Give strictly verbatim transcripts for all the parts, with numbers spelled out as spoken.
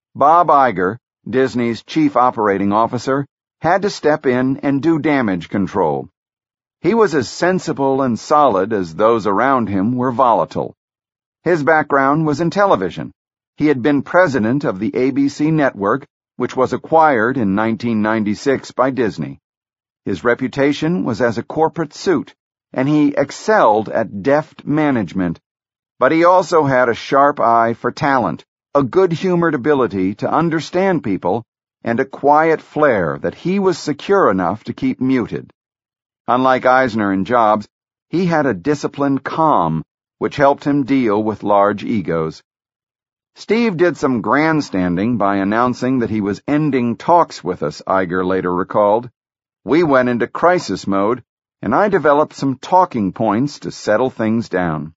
Bob Iger, Disney's chief operating officer, had to step in and do damage control. He was as sensible and solid as those around him were volatile. His background was in television. He had been president of the A B C network, which was acquired in nineteen ninety-six by Disney. His reputation was as a corporate suit, and he excelled at deft management. But he also had a sharp eye for talent, a good-humored ability to understand people, and a quiet flair that he was secure enough to keep muted. Unlike Eisner and Jobs, he had a disciplined calm, which helped him deal with large egos. Steve did some grandstanding by announcing that he was ending talks with us, Iger later recalled. We went into crisis mode, and I developed some talking points to settle things down.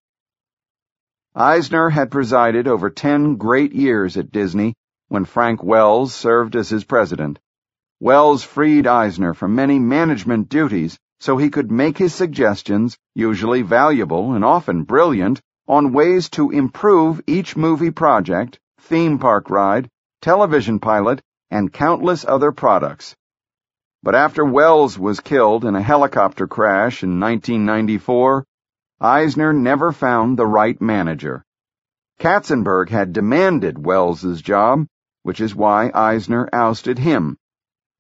Eisner had presided over ten great years at Disney when Frank Wells served as his president. Wells freed Eisner from many management duties so he could make his suggestions, usually valuable and often brilliant, on ways to improve each movie project, theme park ride, television pilot, and countless other products. But after Wells was killed in a helicopter crash in nineteen ninety-four, Eisner never found the right manager. Katzenberg had demanded Wells's job, which is why Eisner ousted him,